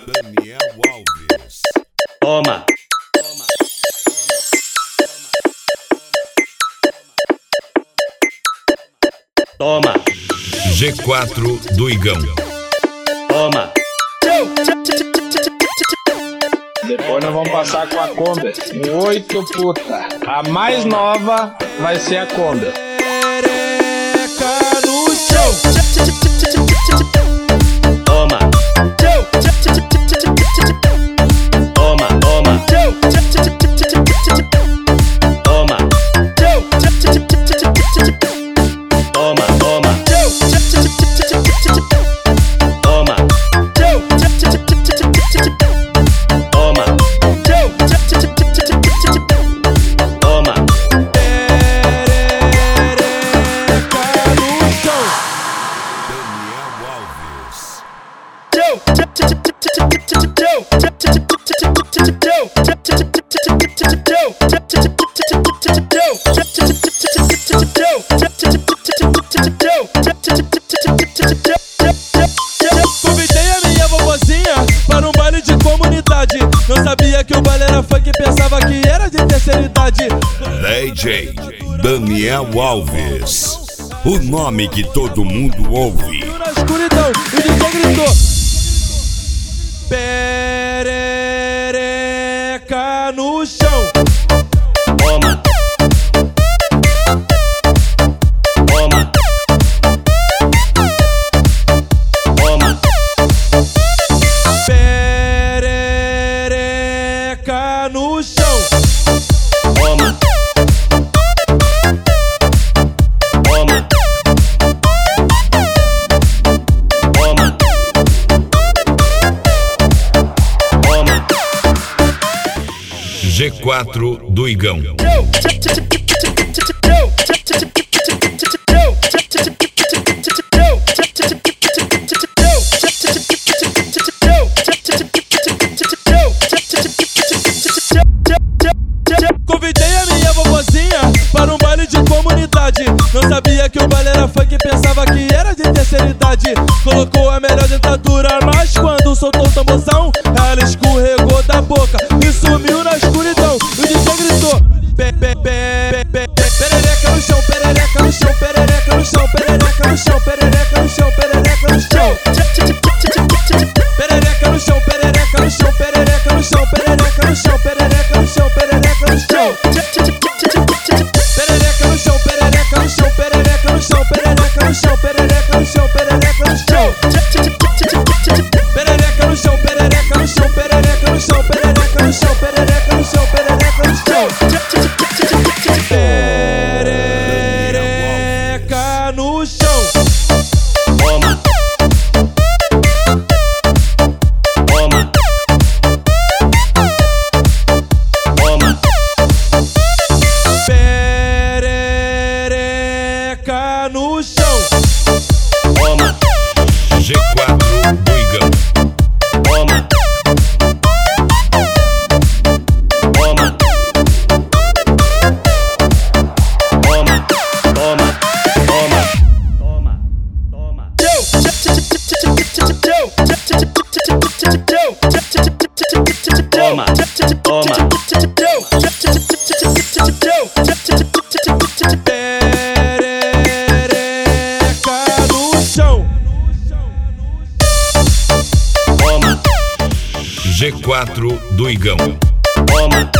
Daniel Alves. Toma. Toma. G4 do Igão. Toma. Depois nós vamos passar com a Kombi. 8 puta. A mais nova vai ser a Kombi. No chão. Toma. Toma, toma. Toma. Toma, toma. Toma. Toma. Toma. Daniel Alves. Convidei a minha vovozinha para um baile de comunidade. Não sabia que o baile era funk, pensava que era de terceira idade. DJ Daniel Alves. O nome que todo mundo ouve. Na escuridão, o DJ gritou: perereca no chão. Toma. Toma. Toma. Perereca no chão. Toma. Toma. Toma. Toma. G4 do Igão. Convidei a minha vovozinha para um baile de comunidade. Não sabia que o baile era funk, pensava que era de terceira idade. Colocou a melhor dentadura, mas quando soltou o tamborzão, ela escorregou da boca e sumiu na escuridão. O DJ gritou: perereca no chão, perereca no chão, perereca no chão, perereca no chão, perereca no chão, perereca no chão. Perereca no chão, perereca no chão, perereca no chão, perereca no chão, perereca no chão, perereca no chão. Perereca no chão, perereca no chão, perereca no chão, perereca no chão, perereca no chão, perereca no chão. Perereca no chão, perereca no chão, perereca no chão, perereca no chão, perereca no chão, perereca no chão. Perereca no chão. Toma. Toma. Toma. Perereca no chão. Toma. G4 do Igão. Toma. Toma. Toma. Toma. Toma. Toma. Toma. Toma. Perereca no chão. Toma. G4 do Igão. Toma.